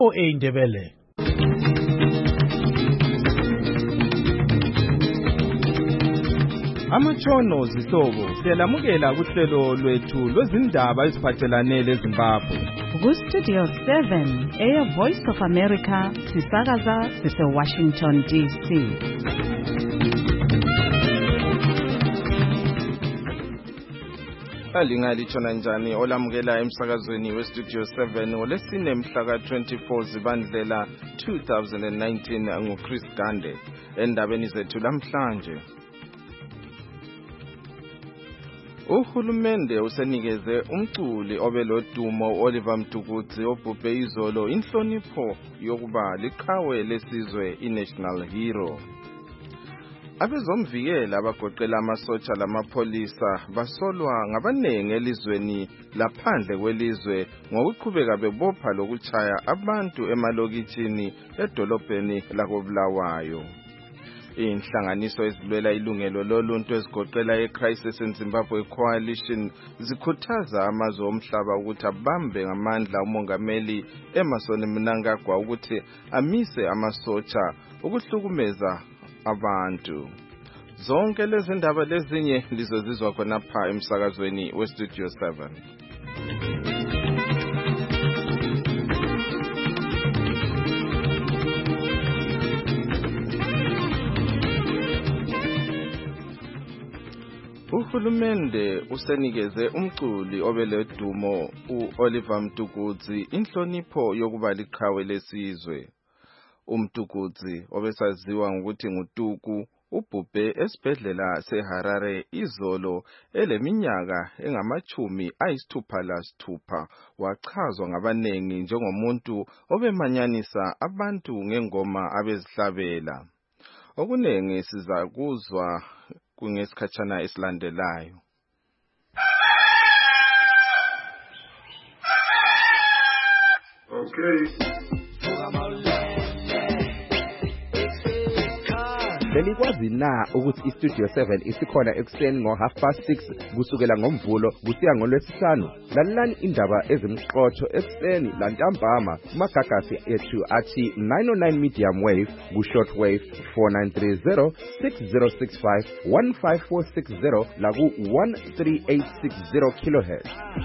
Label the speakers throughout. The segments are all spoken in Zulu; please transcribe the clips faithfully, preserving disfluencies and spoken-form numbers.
Speaker 1: O A Ndebele.
Speaker 2: Amatshono zihlobo siyalamukela kuhlelo lwethu lwezindaba eziphathelane leZimbabwe.
Speaker 3: Ku Studio seven, Air Voice of America, sisakaza sise Washington D C.
Speaker 2: Alingali tshona njani olamukela emsakazweni we Studio seven olesine mhla ka twenty-four Zibandlela two thousand nineteen ngu Chris Gande endabeni zethu namhlanje. Uhulumende usenikeze umculi obelodumo Oliver Mtukudzi obhubhe izolo inhlonipho yokuba liqhawe lesizwe iNational Hero. Abezomvikela abagoqela amasotsha lamapolisa basolwa ngabanengi elizweni laphandle kwelizwe ngokuqhubeka bebopha lokuchaya abantu emalokitshini edolobheni lakoBulawayo. Inhlanganiso ezilwela ilungelo loluntu ezigoqela eCrisis in Zimbabwe Coalition zikhuthaza amazwe omhlaba ukuthi abambe ngamandla umongameli Emmerson Mnangagwa ukuthi amise amasotsha ukuhlukumeza abantu. Zonke lezi ndaba lezinye lizozizwa khonapha emsakazweni we Studio seven. Uhulumende usenikeze umculi obeledumo uOliver Mtukudzi inhlonipho yokuba liqhawe lesizwe. UMtukudzi obesaziwa ngokuthi nguTuku ubhubhe esibhedlela seHarare izolo eleminyaka engamachumi ayisithupha lasithupha wachazwa ngabanengi njengomuntu obemanyanisa abantu ngengoma abezihlabela. Okunengi sizakuzwa kungesikhatshana esilandelayo.
Speaker 4: Okay.
Speaker 5: Belikwazi na ukuthi iStudio seven isikhona ekuseni ngo half past six kusukela ngomvulo kusiya ngolwesihlanu. Lalelani indaba ezimqotho ekuseni lantambama kumagagasi ethu athi nine oh nine medium wave ku short wave four nine three zero six zero six five one five four six zero la ku one three eight six zero kilohertz.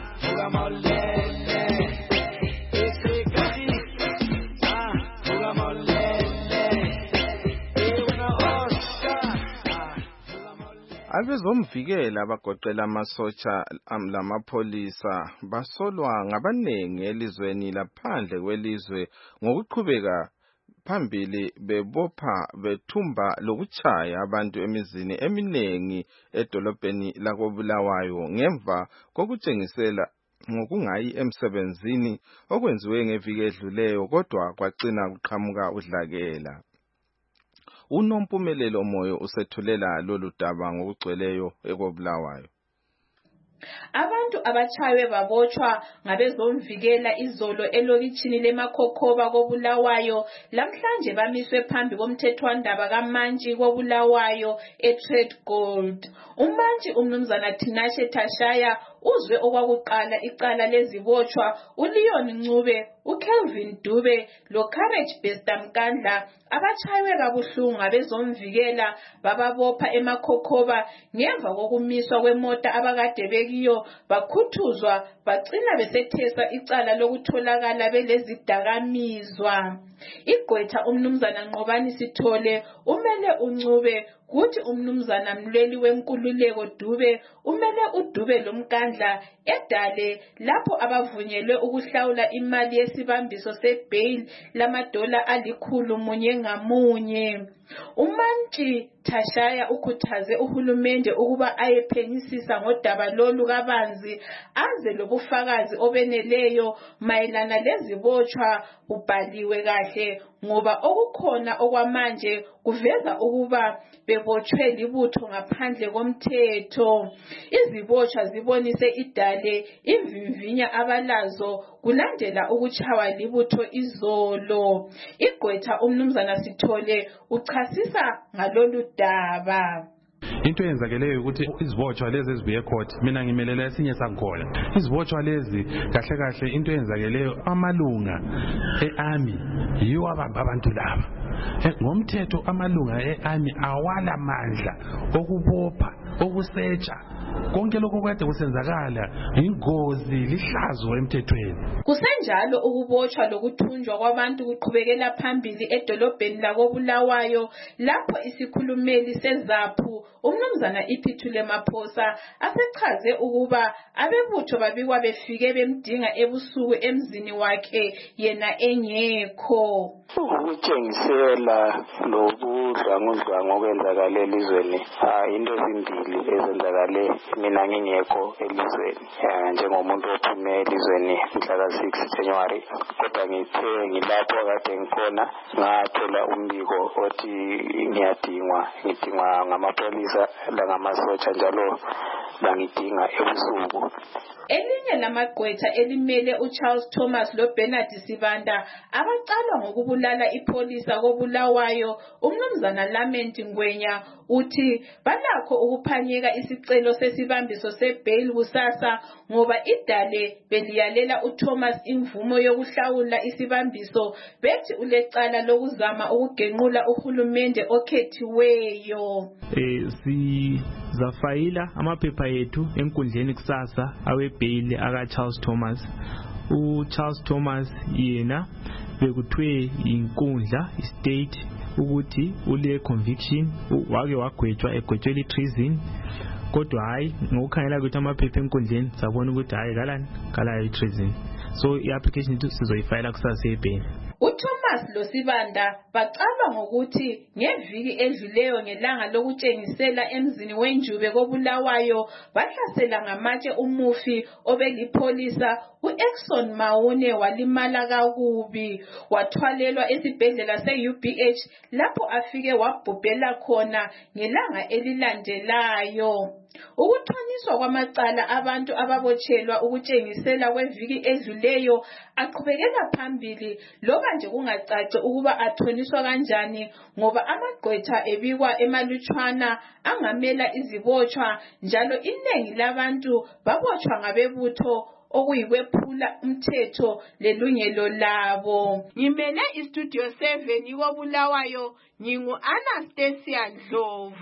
Speaker 2: Abezomvikela abagoqela amasotsha lamapolisa basolwa ngabanengi elizweni laphandle kwelizwe ngokuqhubeka phambili bebopha bethumba lokuchaya abantu emizini eminengi edolobheni lakoBulawayo ngemva kokutshengisela ngokungayi emsebenzini okwenziwe ngeviki edluleyo kodwa kwagcina kuqhamuka udlakela. Unompumelelo moyo usethulela lolu daba ngokugcweleyo ekoBulawayo.
Speaker 6: Abantu abachawe babotshwa ngabezomvikela izolo elokitshini leMakhokhoba koBulawayo lamhlanje bamiswe phambi komthethwandaba kaMantshi koBulawayo eTrade Gold. uMantshi umnumzana Tinashe Tashaya uzwe okwakuqala icala lezibotshwa uLeon Ncube, uKelvin Dube loCourage Besta Mkandla abachaywe kabuhlungu ngabezomvikela bababopha eMakhokhoba ngemva kokumiswa kwemota abakade bekiyo bakhuthuzwa bagcina besethesa icala lokutholakala belezidakamizwa. Igqwetha umnumzana Nqobani Sithole umele uNcube kuthi umnumzana Mlweli wenkululeko Dube umele uDube loMkandla edale lapho abavunyelwe ukuhlawula imali yesibambiso sebail lamadola alikhulu munye ngamunye. uMantshi Tashaya ukhuthaze uhulumende ukuba ayephenyisisa ngodaba lolu kabanzi aze lobufakazi obeneleyo mayelana lezibotshwa ubhaliwe kahle ngoba okukhona okwamanje kuveza ukuba bebotshwe libutho ngaphandle komthetho. Izibotshwa zibonise idale imvimvinya abalazo kulandela ukuchawa libutho izolo. Igqwetha umnumzana Sithole uchasisa ngalolu daba.
Speaker 1: into eyenzakeleyo ukuthi izibotshwa lezi ezibuye court mina ngimelela esinye sangikhona izibotshwa lezi kahle kahle into eyenzakeleyo amalunga e-army yiwo abamba abantu laba ngomthetho amalunga e-army awala mandla okubopha okusetsha konke lokho kade kusenzakala ingozi lihlazo emthethweni.
Speaker 6: Kusenjalo ukubotshwa lokuthunjwa kwabantu kuqhubekela phambili edolobheni lakoBulawayo lapho isikhulumeli seZAPHU umnumzana Iphithule Maphosa asechaze ukuba abebutho babikwa befike bemdinga ebusuku emzini wakhe yena engekho.
Speaker 4: Ukutshengisela lobudlwangudlwangu okwenzakale elizweni into ezimbili ezenzakale mina ngingekho elizweni njengomuntu ophume elizweni mhla ka six January kodwa ngithe ngilapho kade ngikhona ngathola umbiko othi ngiyadingwa ngidingwa ngamapolisa la ngamasotsha njalo bangidinga ebusuku.
Speaker 6: Elinye lamagqwetha elimele uCharles Thomas loBernard Sibanda abaqalwa ngokubulala ipolisa koBulawayo umnumzana Lament Ngwenya uthi balakho ukuphanyeka isicelo sesibambiso sebail kusasa ngoba idale beliyalela uThomas imvumo yokuhlawula isibambiso bethi ulecala lokuzama ukugenqula uhulumende okhethiweyo.
Speaker 7: Eh si zafayila amaphepha ethu enkundleni kusasa awe bail aka Charles Thomas. U Charles Thomas yena bekuthiwe inkundla state ukuthi ule conviction wake wagwetshwa egwetshwe treason kodwa hayi ngokukhangela ukuthi amaphepha enkundleni sabona ukuthi hayi kalani kala treason so i application yethu sizoyifayila kusasa ebail.
Speaker 6: uThomas loSibanda baqalwa ngokuthi ngeviki edluleyo ngelanga lokutshengisela emzini wenjube koBulawayo bahlasela ngamatshe umufi obelipolisa uExxon Maune walimala kakubi wathwalelwa esibhedlela se-U B H lapho afike wabhubhela khona ngelanga elilandelayo. Ukuthoniswa kwamacala abantu ababotshelwa ukutshengisela kweviki edluleyo aqhubekela phambili loba nje kungacaci ukuba athoniswa kanjani ngoba amagqwetha ebikwa emalutshwana angamela izibotshwa njalo inengi labantu babotshwa ngabebutho okuyikwephula umthetho lelungelo labo. Ngimele istudio seven koBulawayo ngingu Anastasia Ndlovu.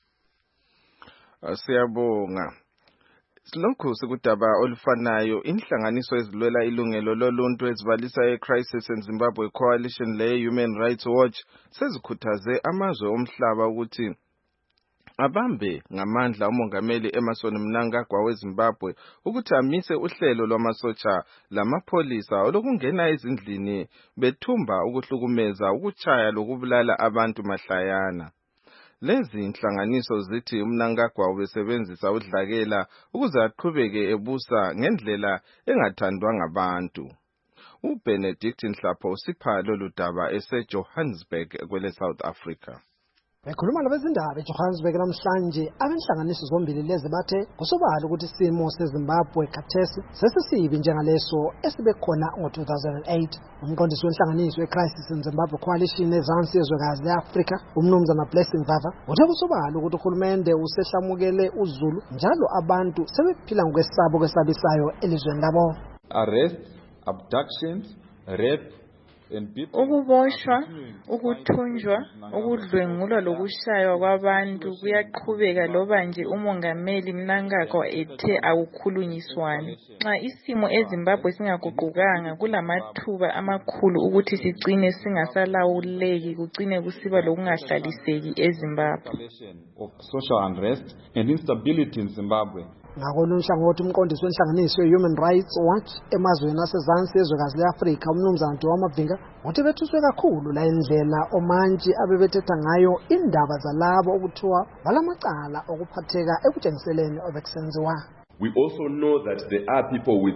Speaker 2: Siyabonga. Silokhu sikudaba olufanayo inhlanganiso ezilwela ilungelo loluntu ezibalisa eCrisis in Zimbabwe Coalition le Human Rights Watch sezikhuthaze amazwe omhlaba ukuthi abambe ngamandla umongameli Emmerson Mnangagwa weZimbabwe ukuthi amise uhlelo lwamasotsha lamapolisa olokungena ezindlini bethumba ukuhlukumeza ukuchaya lokubulala abantu mahlayana. Lezi inhlanganiso zithi uMnangagwa ubesebenzisa udlakela ukuze aqhubeke ebusa ngendlela engathandwa ngabantu. uBenedict Nhlapho usipha lolu daba eseJohannesburg kwele South Africa.
Speaker 8: Bekhuluma labezindaba eJohannesburg namhlanje abenhlanganiso zombili lezi bathe kusobala ukuthi isimo seZimbabwe khathesi sesisibi njengaleso esibekhona ngo-two thousand eight. Umqondisi wenhlanganiso eCrisis in Zimbabwe Coalition ezansi yezwekazi leAfrika umnumzana Blessing Vava uthe kusobala ukuthi uhulumende usehlamukele uZulu njalo abantu sebephila ngokwesabo kwesabisayo elizweni labo.
Speaker 9: Arrests, abductions, rape,
Speaker 10: ukuboshwa, ukuthunjwa, ukudlwengulwa lokushaywa kwabantu kuyaqhubeka loba nje umongameli Mnangagwa ethe akukhulunyiswane. Nxa isimo eZimbabwe singaguqukanga kulamathuba amakhulu ukuthi sigcine singasalawuleki kugcine kusiba lokungahlaliseki eZimbabwe.
Speaker 9: Of social unrest and instability in Zimbabwe.
Speaker 8: Ngakolunye uhlangothi umqondisi wenhlanganiso ye-Human Rights Watch emazweni asezansi yezwekazi le-Afrika umnumzana Ntiwa Mavinga uthi bethuswe kakhulu la indlela omantshi abebethetha ngayo indaba zalabo okuthiwa balamacala okuphatheka ekutshengiseleni obekusenziwa.
Speaker 11: We also know that there are people with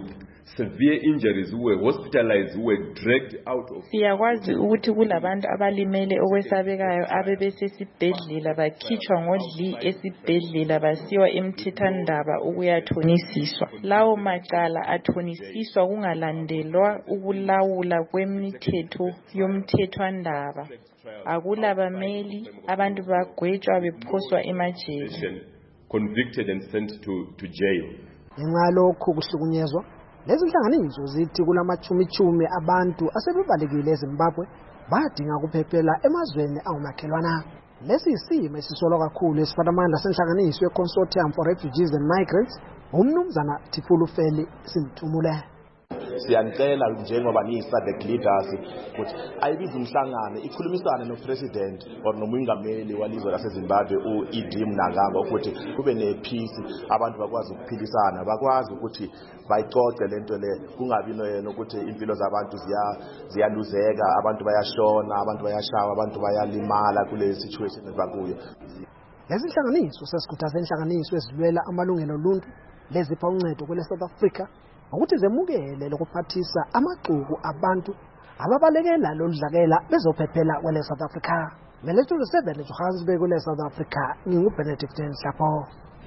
Speaker 11: severe injuries who were hospitalized, who were dragged out of.
Speaker 10: Siyakwazi ukuthi kulabantu abalimele okwesabekayo abebesesibhedlela bakhitshwa ngodli esibhedlela basiwa emthethwandaba ukuyathonisiswa. Lawo macala athonisiswa kungalandelwa ukulawula kwemithetho yomthethwandaba. Akulabameli abantu bagwetshwa bephoswa emajele.
Speaker 11: Convicted and sent to, to jail.
Speaker 8: Ngalokho kuhlukunyezwa lezi nhlanganiso zithi kulamachumichumi abantu asebebalekile eZimbabwe badinga ukuphephela emazweni angumakhelwana. Lesi isimo esisolwa kakhulu esifatamandla senhlanganiso ye-Consortium for Refugees and Migrants umnumzana Thifulu Feli Simthumule.
Speaker 12: Siyanicela njengoba niyi-SADC leaders ukuthi ayibize umhlangano ikhulumisane no-president or nomongameli walizwe laseZimbabwe u-Idi Mnangagwa ukuthi kube ne-peace, abantu bakwazi ukuphilisana, bakwazi ukuthi bayicoce lento le, kungabi noyena ukuthi impilo zabantu ziyaluzeka, abantu bayashona, abantu bayashawa, abantu bayalimala kule situation bakuyo.
Speaker 8: Lezi nhlanganiso sesikhuthaze inhlanganiso ezilwela amalungelo oluntu lezipha uncedo kwele South Africa ukuthi zemukele lokuphathisa amaxuku abantu ababalekela lodlakela bezophephela kwele South Africa. Melethu seven Johannesburg kwele South Africa nginguBenedict Nhlapo.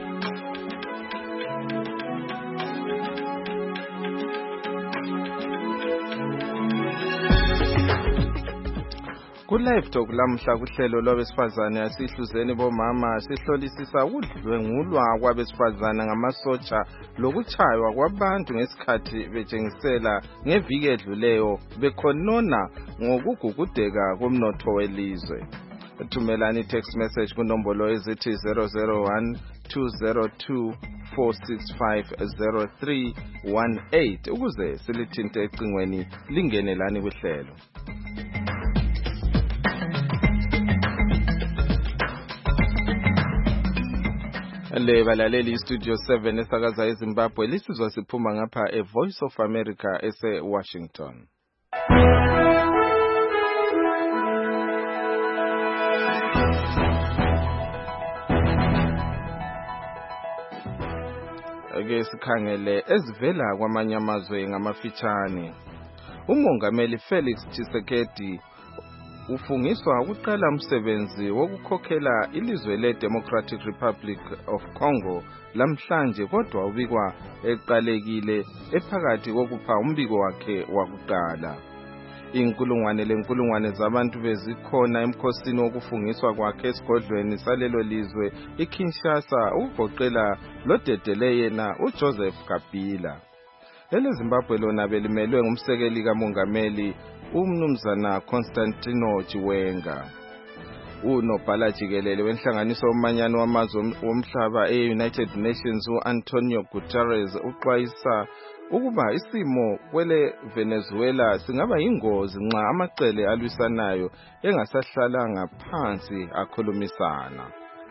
Speaker 2: Ku-live talk lamhla kuhlelo lwabesifazane asihluzeni bomama sihlolisisa ukudlwengulwa kwabesifazane ngamasotsha lokuchaywa kwabantu ngesikhathi betshengisela ngeviki edluleyo bekhonona ngokugugudeka komnotho welizwe. Thumelani i-text message kunombolo ezithi zero zero one two zero two four six five zero three one eight ukuze silithinte ecingweni lingenelani kuhlelo. Le balaleli Studio seven esakaza eZimbabwe lisizwa siphuma ngapha e Voice of America ese Washington. Ake sikhangele ezivela kwamanye amazwe ngamafitshane. Umongameli Felix Tshisekedi ufungiswa ukuqala umsebenzi wokukhokhela ilizwe le-Democratic Republic of Congo lamhlanje kodwa ubikwa eqalekile ephakathi kokupha umbiko wakhe wakuqala. Inkulungwane lenkulungwane zabantu bezikhona emkhosini wokufungiswa kwakhe esigodlweni salelo lizwe iKinshasa ukugoqela lodedele yena uJoseph Kabila. EleZimbabwe lona belimelwe ngumsekeli kamongameli umnumzana Constantino Chiwenga. Unobhala jikelele wenhlanganiso womanyano wamazwe womhlaba e-United Nations u-Antonio Guterres uxwayisa ukuba isimo kwele Venezuela singaba yingozi nxa amacele alwisanayo engasahlalanga phansi akhulumisana.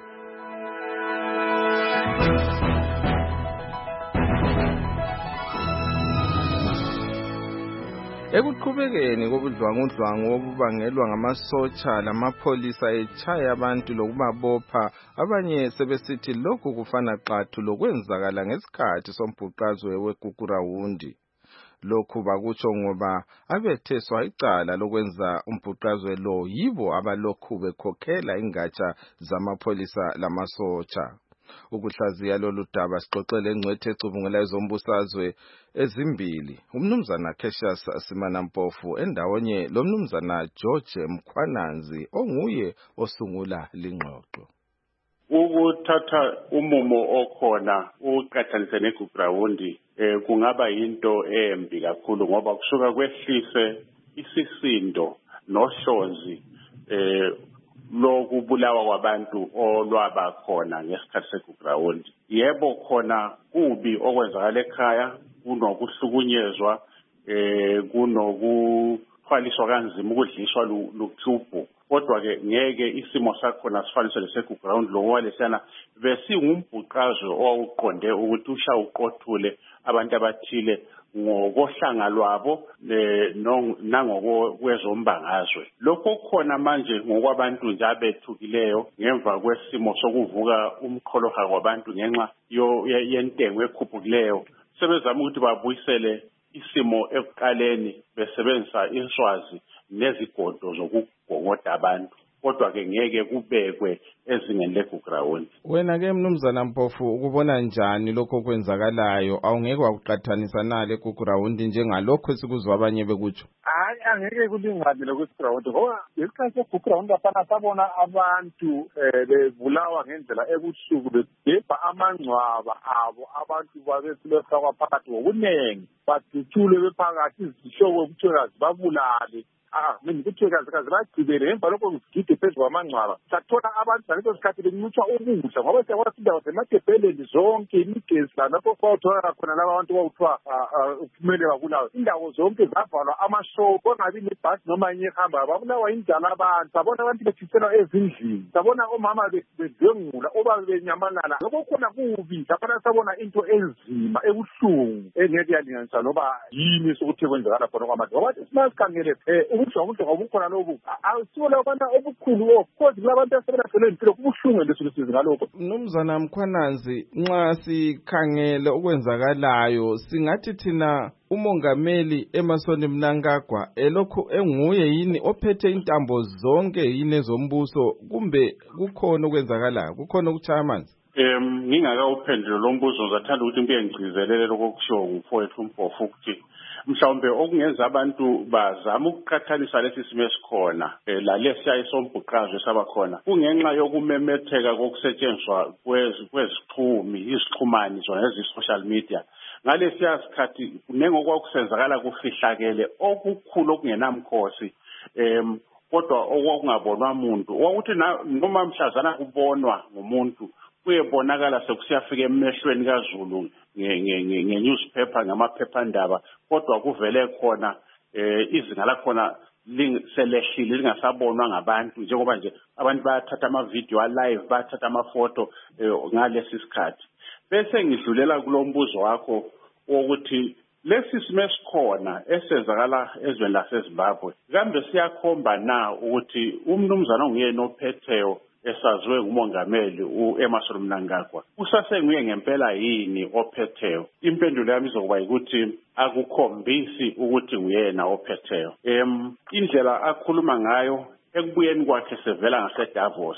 Speaker 2: Ekuqhubekeni kobudlwangudlwangu obubangelwa ngamasotsha lamapolisa echaya abantu lokubabopha abanye sebesithi lokhu kufana xathu lokwenzakala ngesikhathi sombhuqazwe weGugurawundi. Lokhu bakutsho ngoba abetheswa icala lokwenza umbhuqazwe lo yibo abalokhu bekhokhela ingatsha zamapolisa lamasotsha. Ukuhlaziya lolu daba sixoxele engcwethe ecubungela ezombusazwe ezimbili umnumzana Cassius Simanampofu endawonye lo mnumzana George Mkhwananzi onguye osungula lingxoxo.
Speaker 13: Ukuthatha umumo okhona uqhathanise neGugurawundi eh kungaba yinto embi kakhulu ngoba kusuka kwehlise isisindo nohlonzi eh lokubulawa kwabantu olwaba khona ngesikhathi seGugurawundi. Yebo khona kubi okwenzakala ekhaya kunokuhlukunyezwa eh kunokuthwaliswa kanzima ukudliswa luthuphu kodwa ke ngeke isimo sakhona sifaniswe leseGugurawundi lokwalesana besingumbhuqazwe owawuqonde ukuthi usha uqothule abantu abathile ngokohlanga lwabo nangokwezombangazwe. Lokho khona manje ngokwabantu nje abethukileyo ngemva kwesimo sokuvuka umkholoha kwabantu ngenxa yentengo ekhuphukileyo sebezama ukuthi babuyisele isimo ekuqaleni besebenzisa iswazi nezigodo zokugongoda abantu kodwa ke ngeke kubekwe ezingeni legugrawundi.
Speaker 2: Wena ke mnumzana Mpofu ukubona njani lokho kwenzakalayo awungeke wakuqathanisa nale egugrawundi njengalokho esikuzwa abanye bekutsho?
Speaker 14: Hayi angeke kulingane lokugrawundi ngoba isikhathi segugrawundi afana sabona abantu bevulawa ngendlela ebusuku begebha amangcwaba abo abantu babesifakwa phakathi ngokunengi baduthule bephakathi izihlobo kuthiwa zibabulale. Ah, mina kuthiwe kazi kazi bagcibele ngemva lokho ngigide phezu kwamangcwaba sathola abantu ngaleso sikhathi bencutshwa ukudla ngoba siyakwazi indawo zemadebheleni zonke imigezi lapho kwawuthola khona laba abantu kwawuthiwa kumele babulawe indawo zonke zavalwa amashopu ongabi nebhasi noma enye ehamba babulawa indala abantu sabona abantu bethiselwa ezindlini sabona omama bedlwengula obaba benyamalala lokho khona kubi sabona sabona into enzima ebuhlungu engeke yalinganiswa noba yini sokuthi kwenzakala khona kwamanje ngoba simasikangele ubuhlungu obukhona lobu awusibola abantu obukhulu of course kulabantu asebenza impilo kubuhlungu lesizwe ngalokho.
Speaker 2: Mnumzana Mkhwananzi nxa sikhangele okwenzakalayo singathi thina umongameli Emmerson Mnangagwa elokhu enguye yini ophethe intambo zonke yini ezombuso kumbe kukhona okwenzakalayo kukhona ukuchaya amanzi?
Speaker 13: Em ngingakawuphendula lo mbuzo ngizathanda ukuthi ngibe ngigcizelele lokho kushiwo ngumfowethu Mpofu ukuthi mhlawumbe okungenza abantu bazama ukuqhathanisa lesi simo esikhona la lesiya esombhuqazwe sabakhona kungenxa yokumemetheka kokusetshenziswa kwezixhumi izixhumani zona ezi-social media ngalesiya sikhathi nengokwakusenzakala kufihlakele okukhulu okungenamkhosi em kodwa okwakungabonwa umuntu ukuthi noma mhlazana kubonwa ngumuntu kuyebonakala sekusiyafika emehlweni kaZulu nge-newspaper ngamaphephandaba kodwa kuvele khona izinga lakhona selehlile lingasabonwa ngabantu njengoba nje abantu bayathatha ama-video alive bayathatha amafoto ngalesi sikhathi. Bese ngidlulela kulo mbuzo wakho wokuthi lesi simo esikhona esenzakala ezweni laseZimbabwe kambe siyakhomba na ukuthi umnumzana onguyena ophetheyo esaziwe ngumongameli uEmmerson Mnangagwa usasenguye ngempela yini ophetheyo? Impendulo yami izokuba ukuthi akukhombisi ukuthi uyena ophetheyo. Em indlela akhuluma ngayo ekubuyeni kwakhe sevela ngaseDavos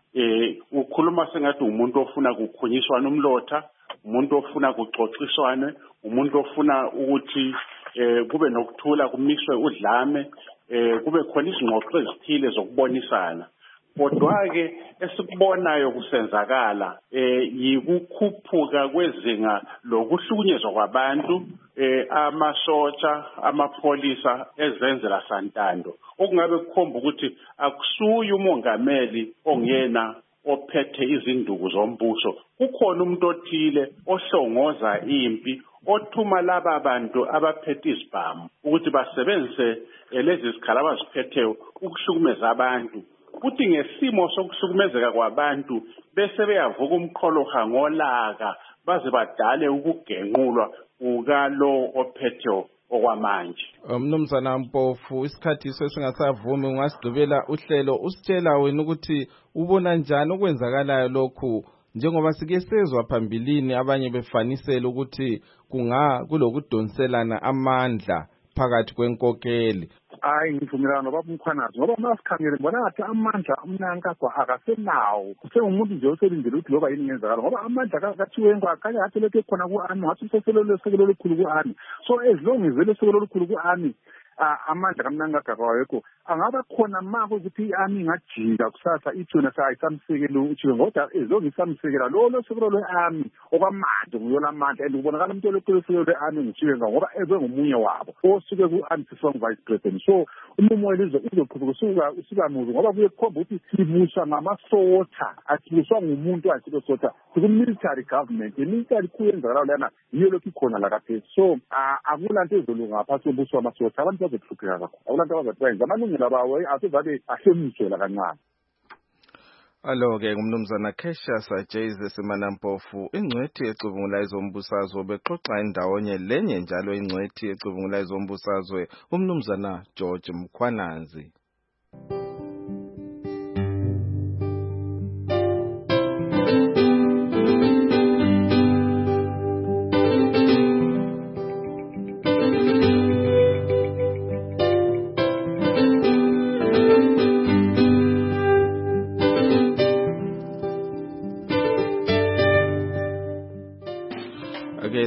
Speaker 13: eh ukhuluma sengathi umuntu ofuna ukukhunyiswana umlotha, umuntu ofuna ukuxoxiswana, umuntu ofuna ukuthi eh kube nokuthula kumiswe udlame eh kube khona izingxoxo ezithile zokubonisana. Kodwa-ke esikubonayo kusenzakala eh yikukhuphuka kwezinga lokuhlukunyezwa kwabantu eh amasotsha amapholisa ezenzela santando okungabe kukhomba ukuthi akusuyi umongameli ongiyena ophethe izinduku zombuso kukhona umuntu othile ohlongoza impi othuma laba bantu abaphethe izibhamu ukuthi basebenzise lezi zikhala abaziphetheyo ukuhlukumeza abantu kuthi ngesimo sokuhlukumezeka kwabantu bese beyavuka umqholoha ngolaka baze badale ukugenqulwa ukalo ophethe okwamanje.
Speaker 2: Mnumzana Mpofu isikhathi sesingasavumi ungasidubela uhlelo usitshela wena ukuthi ubona njani okwenzakalayo lokhu njengoba sike sezwa phambilini abanye befanisela ukuthi kunga kulokudonselana amandla phakathi kwenkokeli.
Speaker 14: Hayi ngivumelana nobaba Mkhwanazi ngoba masikhangele ngibona ngathi amandla Mnangagwa akasenawo usengumuntu nje oselindele ukuthi loba yini ngenzakala ngoba amandla kathiwe ngakhanya ngathi lethe khona ku-ami ngathi usesekelo lesekelo olukhulu ku-ami so as long as lesekelo olukhulu ku-ami amandla kaMnangagwa wayekho angaba khona mako ukuthi i-ami ingajika kusasa ithuna sayisamsekelo uchiwe ngoba as long as isamsekela lo lesekelo le-ami okwamanje nguyona amandla and kubonakala umuntu olesekelo le-ami nguchiwe ngoba eze ngomunye wabo osuke ku-ami sifong vice president so umumo welizwe uzoqhubeka usuka usuka muzi ngoba kuye kukhomba ukuthi sibuswa ngamasotha asibuswa ngumuntu asilo sotha siku-military government i-military kuyenzakala lana yiyo lokhu ikhona la kaphezulu so akulanto ezolunga ngaphasi kobuso wamasotha abantu bazohlupheka kakhulu akulanto abazathi bayenza amalungelo abawo asezabe ahlemisela kancane.
Speaker 2: Alo-ke ngumnumzana Cassius Jayze Simanampofu ingcwethi ecubungula izombusazwe bexoxa indawonye lenye njalo ingcwethi ecubungula izombusazwe umnumzana George Mkhwanazi.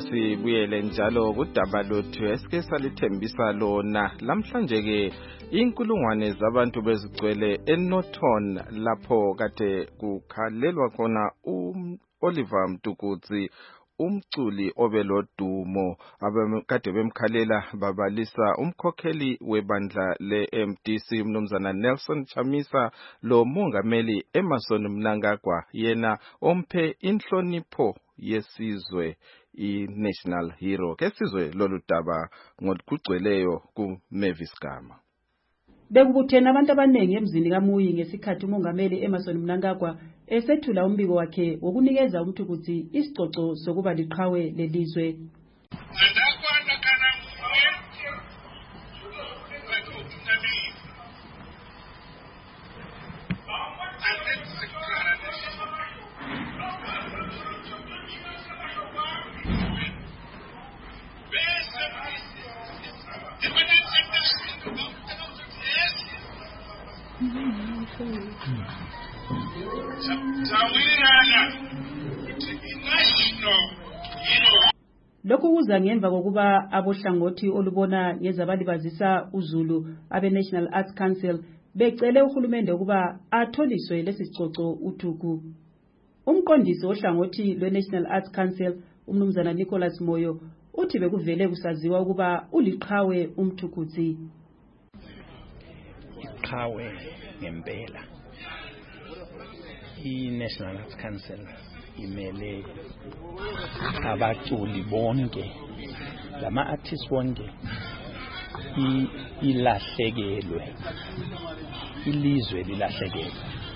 Speaker 2: asibuyele njalo kudaba lothu esike salithembisa lona lamhlanje ke inkulungwane zabantu bezigcwele eNorton lapho kade kukhalelwa khona uOliver Mtukudzi umculi obelodumo abakade bemkhalela babalisa umkhokheli webandla le-M D C mnumzana Nelson Chamisa lo mongameli Emmerson Mnangagwa yena omphe inhlonipho yesizwe i-National Hero kesizwe lolu daba ngokugcweleyo ku Mavis Gama.
Speaker 15: Bekubuthena abantu abanengi emzini kaMuyi ngesikhathi umongameli Emmerson Mnangagwa esethula umbiko wakhe wokunikeza uMtukudzi isicoco sokuba liqhawe lelizwe. Lokhu kuza ngemva kokuba abohlangothi olubona ngezabalibazisa uZulu abe National Arts Council becele uhulumende ukuba atholiswe lesicoco uThuku. Umqondisi ohlangothi lwe-National Arts Council umnumzana Nicholas Moyo uthi bekuvele kusaziwa ukuba uliqhawe uMtukudzi.
Speaker 16: Iqhawe ngempela i-National Arts Council imele abaculi bonke lama artists bonke ilahlekelwe ilizwe lilahlekelwe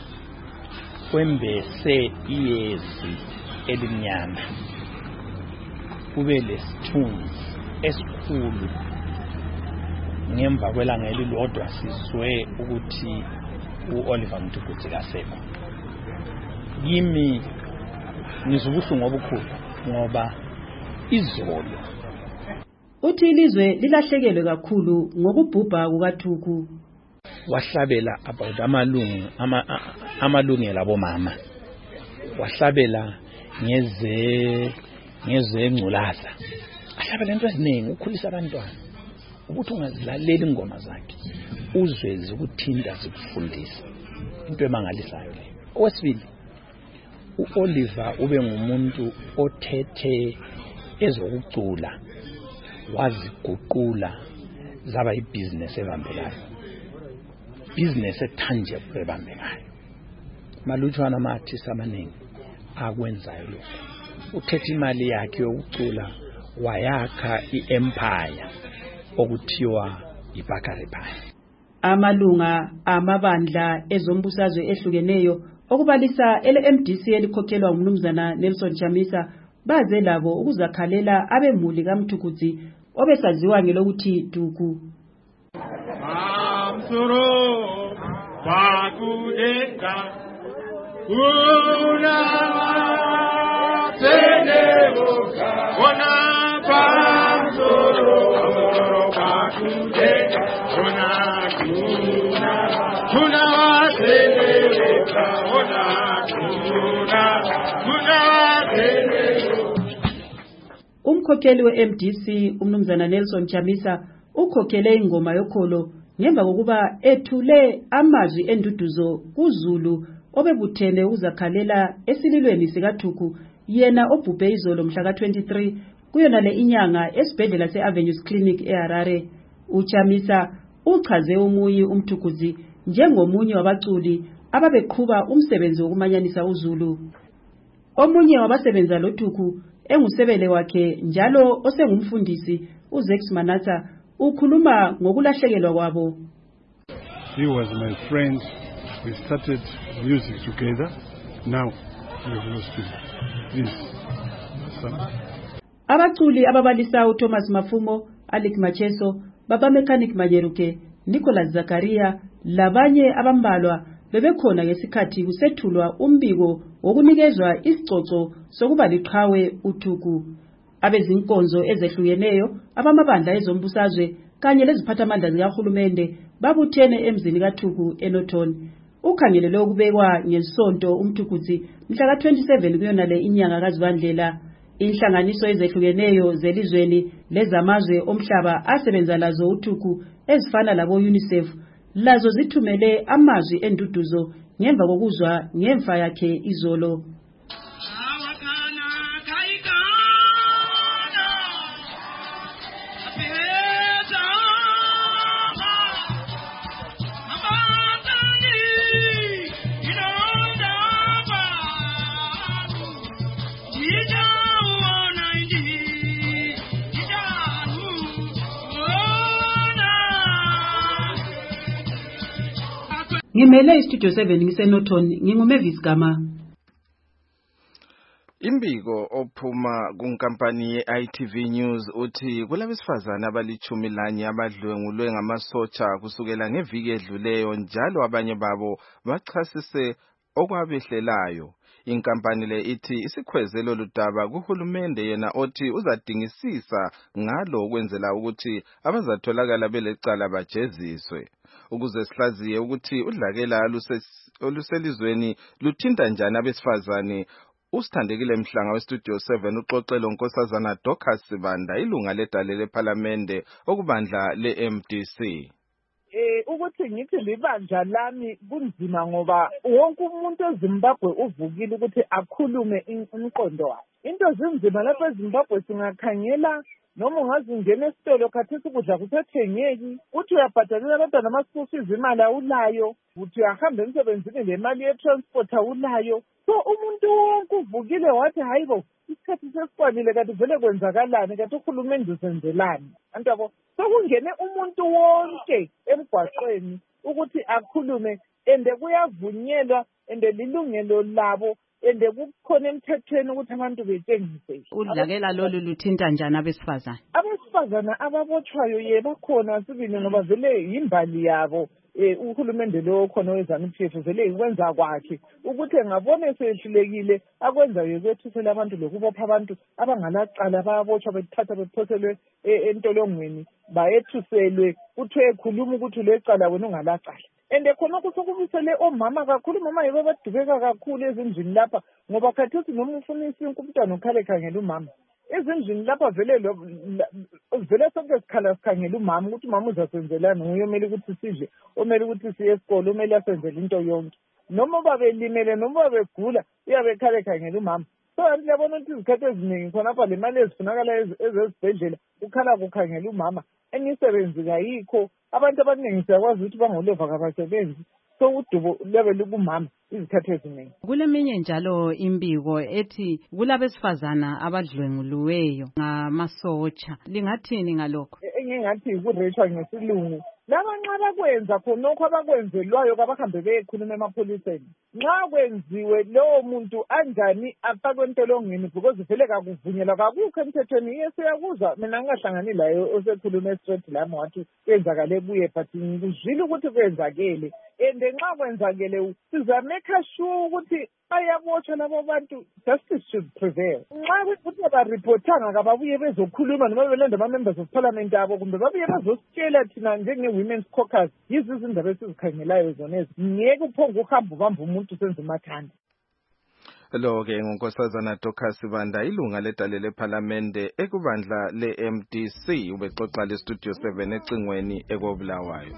Speaker 16: kwembese iyezi elimnyama kube lesithunzi esikhulu ngemva kwelanga elilodwa sizwe ukuthi uOliver Mtukudzi kasekho. Kimi ngizobuhlungu obukhulu ngoba izolo
Speaker 15: uthi ilizwe lilahlekelwe kakhulu ngokubhubha kukaThuku.
Speaker 16: Wahlabela about amalungu ama, amalungelo abomama, wahlabela ngeze ngeze ngculaza, ahlabela into eziningi ukukhulisa abantwana ukuthi ungazilaleli ingoma zakhe uzwe zikuthinta zikufundisa into emangalisayo leyo. Okwesibili, uOliver ube ngumuntu othethe ezokucula waziguqula zaba ibusiness ebambekayo, business etangible ebambekayo. Malutshwana ama-artists amaningi akwenzayo lokho. Uthethe imali yakhe yokucula wayakha i-empire okuthiwa iBakari Pie.
Speaker 15: Amalunga amabandla ezombusazwe ehlukeneyo okubalisa ele-M D C elikhokhelwa umnumzana Nelson Chamisa baze labo ukuzakhalela abemuli kaMtukudzi obesaziwa ngelokuthi Thuku.
Speaker 17: Amsoro bakudeka una teneboka ona pamsoro bakudeka ona kuna kuna teneboka ona kuna kuna teneboka.
Speaker 15: Umkhokheli we-M D C umnumzana Nelson Chamisa ukhokhele ingoma yokholo ngemva kokuba ethule amazwi enduduzo kuZulu obebuthene uzakhalela esililweni sikaThuku yena obhubhe izolo mhla ka twenty-three kuyona le inyanga esibhedlela se-Avenues Clinic eHarare. uChamisa uchaze uMuyi uMtukudzi njengomunye wabaculi ababeqhuba umsebenzi wokumanyanisa uZulu. Omunye wabasebenza loThuku engusebele wakhe njalo osengumfundisi uZex Manatha ukhuluma ngokulahlekelwa kwabo.
Speaker 18: He was my friend. We started music together. Now we have lost him. Please.
Speaker 15: Abaculi ababalisa uThomas Mafumo, Alec Macheso, Baba Mechanic Majeruke, Nicholas Zakaria labanye abambalwa bebekhona ngesikhathi kusethulwa umbiko wokunikezwa isicoco sokuba liqhawe uThuku. Abezinkonzo ezehlukeneyo abamabandla ezombusazwe kanye leziphathamandla zikahulumende babuthene emzini kaThuku eNorton. Ukhangelele ukubekwa ngesonto uMtukudzi mhla ka twenty-seven kuyona le inyanga kaZibandlela. Inhlanganiso ezehlukeneyo zelizweni lezamazwe omhlaba asebenza lazo uThuku ezifana labo UNICEF lazo zithumele amazwi enduduzo ngemva kokuzwa ngemfa yakhe izolo. Ngimele istudio seven ngisenoton nginguMavis Gama.
Speaker 2: Imbiko ophuma kunkampani ye-I T V News uthi kulabesifazana abalichumi lanye abadlwengulwe ngamasotsha kusukela ngeviki edluleyo njalo abanye babo bachasise okwabehlelayo. Inkampani le ithi isikhwezelo ludaba kuhulumende yena othi uzadingisisa ngalo kwenzela ukuthi abazatholakala belecala bajeziswe. Ukuze sihlaziye ukuthi udlakela oluselizweni luthinta njani abesifazane, usithandekile Mhlanga westudio seven uxoxelo nkosazana Dorcas Sibanda ilunga ledale leParliamente okubandla le-M D C.
Speaker 19: Eh ukuthi ngithi libandla lami kunzima ngoba wonke umuntu eZimbabwe uvukile ukuthi akhulume umqondo wakhe. Into zinzima lapha eZimbabwe singakhangela noma ungazingena esitolo khathesi ukudla kusathengeki, uthi uyabhadalela abantwana ama-school fees imali awulayo, uthi uyahamba emsebenzini lemali ye-transport awulayo. So umuntu wonke uvukile wathi hayibo isikhathi sesikwalile kanti vele kwenzakalani kanti uhulumende usenzelani. Antabo sokungene umuntu wonke emgwaqweni ukuthi akhulume ende kuyavunyelwa ende lilungelo labo ende kukhona emthethweni ukuthi abantu betshengise.
Speaker 3: Udlakela lolu luthinta njani abesifazana?
Speaker 19: Abesifazana ababotshwayo yebo khona sibili ngoba vele yimbali yabo. Eh uhulumende lo khona wezana umthetho vele ikwenza kwakhe ukuthi engabone sehlulekile akwenza yokwethusela abantu lokubopha abantu abangalacala bayabotshwa bethatha bephoselwe entolongweni bayethuselwe kuthiwe ekhuluma ukuthi lecala wena ungalacala. Ende khona kusokubisele omama kakhulu mama yibo badubeka kakhulu ezindlini lapha ngoba khathesi noma ufuna isinke umntwana ukhale khangela umama. Ezindlini lapha vele lo vele sonke sikhala sikhangela umama ukuthi umama uzasenzelana nguye omele ukuthi sidle omele ukuthi siye esikole omele asenzele into yonke noma babelimele noma begula uyabe khale khangela umama. So ngiyabona ukuthi izikhathi eziningi khona lapha le mali ezifunakala ezesibhedlela ukhala kukhangela umama enisebenzi kayikho abantu abaningi siyakwazi ukuthi bangolova kabasebenzi. So udubo lebe lukumama izikhathi eziningi.
Speaker 3: Kuleminye njalo imbiko ethi kulabesifazana abadlwenguluweyo ngamasotsha. Lingathini ngalokho?
Speaker 19: Engingathi kureshwa ngesilungu. Laba nxa bakwenza khonokho abakwenzelwayo kabahambe beyekhuluma emapholiseni. Nxa kwenziwe lowo muntu anjani afakwe entolongweni because vele kakuvunyelwa kakukho emthethweni yesiyakuzwa mina ngingahlangani layo osekhuluma straight lami wathi kwenzakale buye but ngizwile ukuthi kwenzakele ende nxa kwenzakele sizameka sure ukuthi bayabotshwa labo bantu justice should prevail. Nxa ukuthi abareportanga kababuye bezokhuluma noma belanda ama-members of parliament abo kumbe babuye bazositshela thina njenge-women's caucus yizi izindaba esizikhangelayo zonezi ngeke uphonge uhambe ubamba umuntu senze umathanda.
Speaker 2: Lo ke ngunkosazana Dorcas Sibanda ilunga ledale leParliamente ekubandla le-M D C ubexoxa le-Studio seven ecingweni ekobulawayo.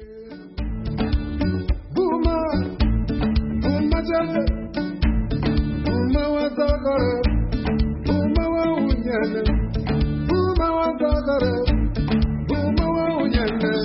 Speaker 17: Uma wazakare, uma wa unyane, uma wazakare, uma wa unyane.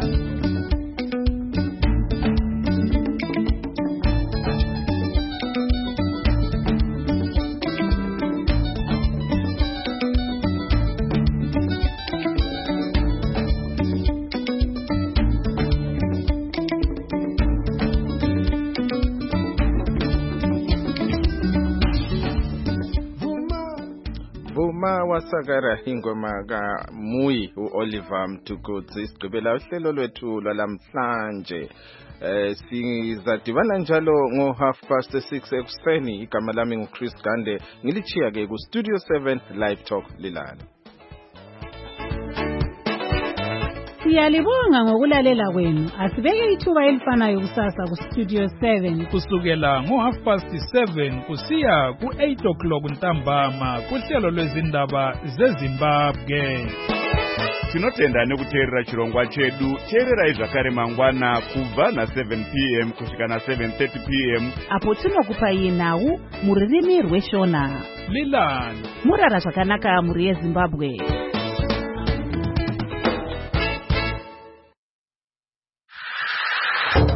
Speaker 2: Uma wasakara ingoma ka Muyi uOliver Mtukudzi isigqibela uhlelo lwethu lwalamhlanje. Eh sizadibana njalo ngo half past six ekuseni. Igama lami nguChris Gande ngilichiya ke ku Studio seven Live Talk Lilala.
Speaker 3: Siyalibonga ngokulalela kwenu. Asibeke ithuba elifanayo kusasa ku Studio seven
Speaker 20: kusukela ngo half past seven kusiya ku eight o'clock ntambama kuhlelo lwezindaba zeZimbabwe.
Speaker 21: Tinotenda nekuteerera chirongwa chedu. Teererai zvakare mangwana kubva na seven p m kusvika na seven thirty p m
Speaker 3: apo tinokupai nhau muririmi rweshona.
Speaker 20: Lilani
Speaker 3: Murara zvakanaka muri yeZimbabwe.